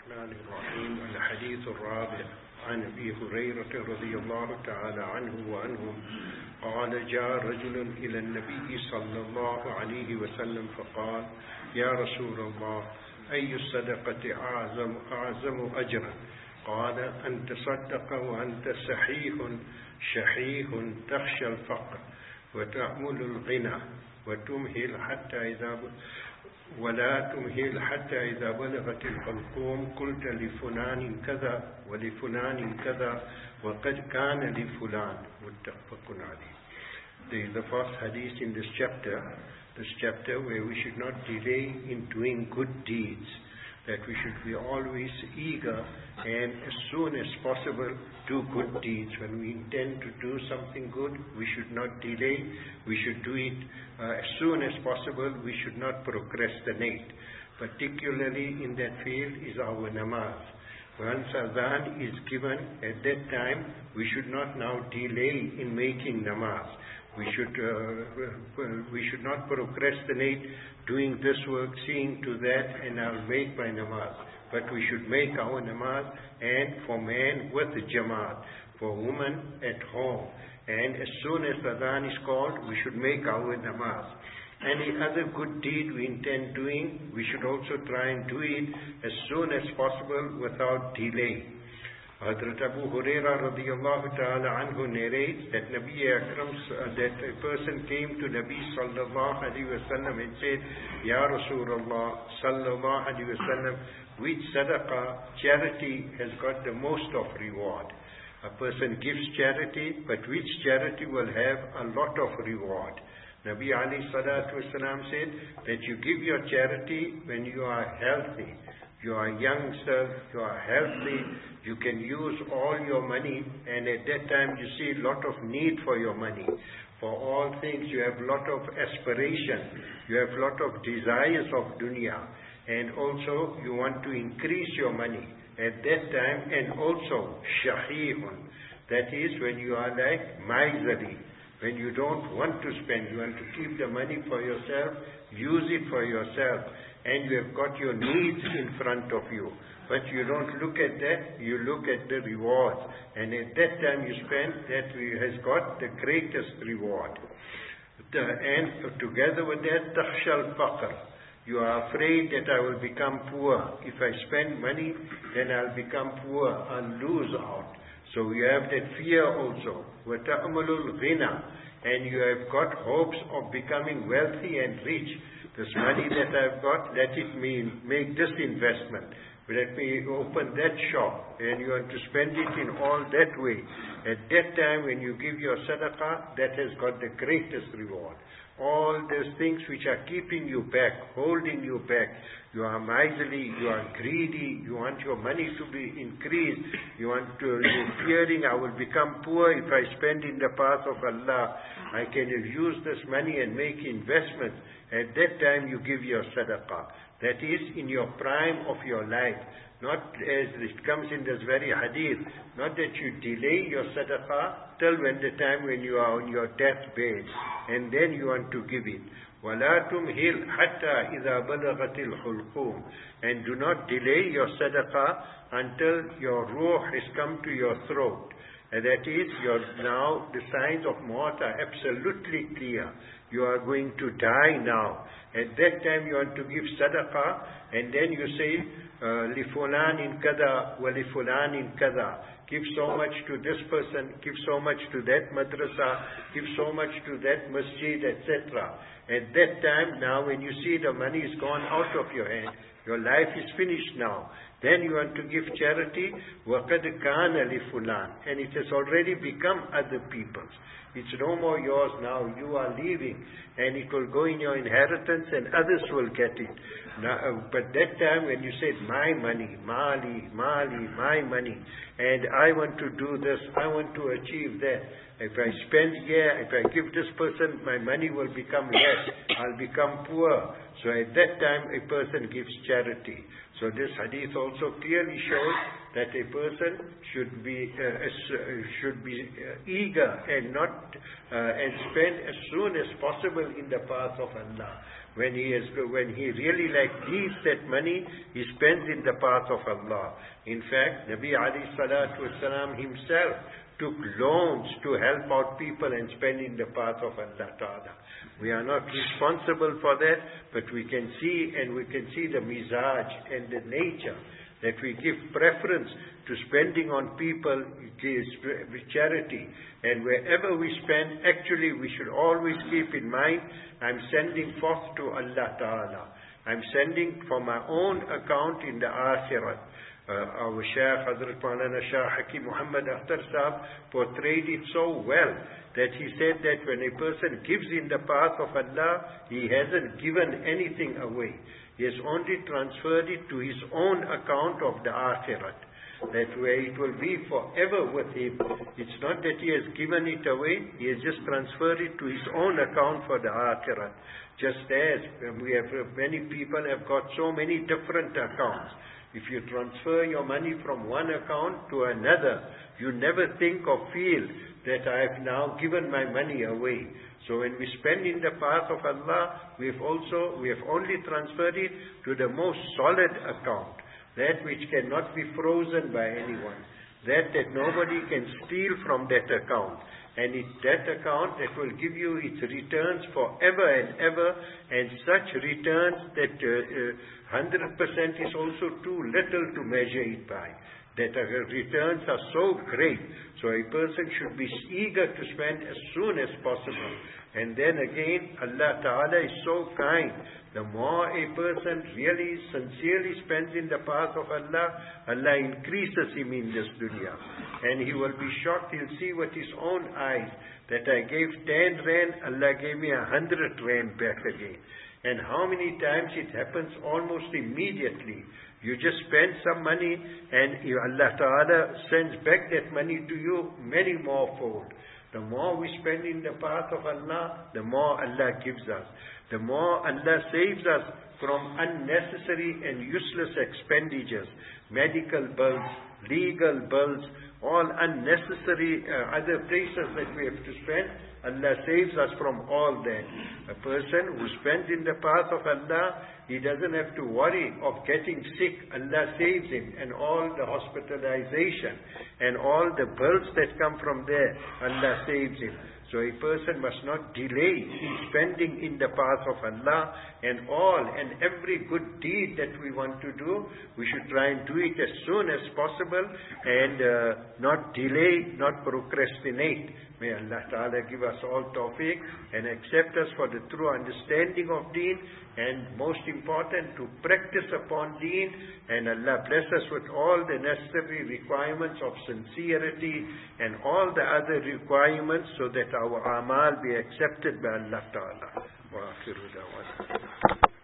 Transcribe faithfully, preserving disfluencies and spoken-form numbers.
الرحمن الرحيم. الحديث الرابع عن أبي هريرة رضي الله تعالى عنه وعنهم قال: جاء رجل إلى النبي صلى الله عليه وسلم فقال: يا رسول الله، أي الصدقة أعظم أعظم أجرا؟ قال: أن تصدق وأنت صحيح شحيح تخشى الفقر وتأمل الغنى وتمهل حتى إذا ولا تمهل حتى إذا بلغت الحلقوم قلت لفلان كذا ولفلان كذا وقد كان لفلان. متفق عليه. There is the first hadith in this chapter, this chapter where we should not delay in doing good deeds, that we should be always eager and as soon as possible do good deeds. When we intend to do something good, we should not delay, we should do it uh, as soon as possible, we should not procrastinate. Particularly in that field is our namaz. Once adhan is given, at that time we should not now delay in making namaz. We should uh, we should not procrastinate doing this work, seeing to that, and I'll make my namaz. But we should make our namaz, and for man with the jamaat, for woman at home. And as soon as adhan is called, we should make our namaz. Any other good deed we intend doing, we should also try and do it as soon as possible without delay. Hazrat Abu Huraira radiyallahu ta'ala anhu narrates that Nabi Akram, uh, that a person came to Nabi sallallahu alayhi wa sallam and said, Ya Rasulullah sallallahu alayhi wa sallam, which sadaqah, charity, has got the most of reward? A person gives charity, but which charity will have a lot of reward? Nabi alayhi salatu wasalam said that you give your charity when you are healthy. You are a youngster, you are healthy, you can use all your money, and at that time you see a lot of need for your money. For all things you have a lot of aspiration, you have a lot of desires of dunya, and also you want to increase your money at that time, and also shahihun, that is when you are like miserly, when you don't want to spend, you want to keep the money for yourself, use it for yourself, and you have got your needs in front of you. But you don't look at that, you look at the rewards. And at that time you spend, that has got the greatest reward. The, and together with that, takhshal faqr. You are afraid that I will become poor. If I spend money, then I'll become poor, I'll lose out. So you have that fear also. وَتَأْمُلُ الْغِنَى. And you have got hopes of becoming wealthy and rich. This money that I've got, let it mean, make this investment. Let me open that shop. And you want to spend it in all that way. At that time when you give your sadaqah, that has got the greatest reward. All those things which are keeping you back, holding you back. You are miserly, you are greedy, you want your money to be increased. You want to, you're fearing I will become poor if I spend in the path of Allah. I can use this money and make investments. At that time you give your sadaqah. That is in your prime of your life. Not as it comes in this very hadith. Not that you delay your sadaqah till when the time when you are on your deathbed. And then you want to give it. وَلَا تُمْهِلْ حَتَّى إِذَا بَلَغَتِ الْحُلْقُومِ. And do not delay your sadaqah until your ruh has come to your throat. And that is, your now the signs of maut are absolutely clear. You are going to die now. At that time you want to give sadaqah, and then you say, لِفُلَانٍ كَذَا وَلِفُلَانٍ كَذَا. Give so much to this person, give so much to that madrasa, give so much to that masjid, et cetera. At that time, now when you see the money is gone out of your hand, your life is finished now. Then you want to give charity, وَقَدْ كَانَ لِفُلَانٍ. And it has already become other people's. It's no more yours now. You are leaving, and it will go in your inheritance, and others will get it. Now, uh, but that time when you said, my money, mali, mali, my money, and I want to do this, I want to achieve that. If I spend here, if I give this person, my money will become less. I'll become poor. So at that time, a person gives charity. So this hadith also clearly shows that a person should be uh, should be uh, eager and not uh, and spend as soon as possible in the path of Allah. When he is when he really like needs that money, he spends in the path of Allah. In fact, Nabi alayhi salatu wasalam himself took loans to help out people and spend in the path of Allah Ta'ala. We are not responsible for that, but we can see and we can see the mizaj and the nature that we give preference to spending on people with charity. And wherever we spend, actually we should always keep in mind, I'm sending forth to Allah Ta'ala. I'm sending for my own account in the Akhirat. Uh, our Shaykh Hazrat Maulana Shah Hakim Muhammad Akhtar Sahab portrayed it so well that he said that when a person gives in the path of Allah, he hasn't given anything away. He has only transferred it to his own account of the Akhirat. That way it will be forever with him. It's not that he has given it away, he has just transferred it to his own account for the Akhirat. Just as we have, many people have got so many different accounts. If you transfer your money from one account to another, you never think or feel that I have now given my money away. So when we spend in the path of Allah, we have also, we have only transferred it to the most solid account. That which cannot be frozen by anyone. That that nobody can steal from that account. And it's that account that will give you its returns forever and ever, and such returns that uh, uh, one hundred percent is also too little to measure it by. That uh, returns are so great. So a person should be eager to spend as soon as possible. And then again, Allah Ta'ala is so kind. The more a person really sincerely spends in the path of Allah, Allah increases him in this dunya. And he will be shocked, he'll see with his own eyes that I gave ten rand, Allah gave me a hundred rand back again. And how many times it happens almost immediately. You just spend some money and Allah Ta'ala sends back that money to you many more fold. The more we spend in the path of Allah, the more Allah gives us. The more Allah saves us from unnecessary and useless expenditures, medical bills, legal bills, all unnecessary uh, other places that we have to spend. Allah saves us from all that. A person who spends in the path of Allah, he doesn't have to worry of getting sick. Allah saves him, and all the hospitalization and all the bills that come from there, Allah saves him. So a person must not delay in spending in the path of Allah, and all and every good deed that we want to do, we should try and do it as soon as possible and uh, not delay, not procrastinate. May Allah Ta'ala give us all tawfiq and accept us for the true understanding of deen, and most important, to practice upon deen, and Allah bless us with all the necessary requirements of sincerity and all the other requirements so that our amal be accepted by Allah Ta'ala. Wa akhiru da'wana.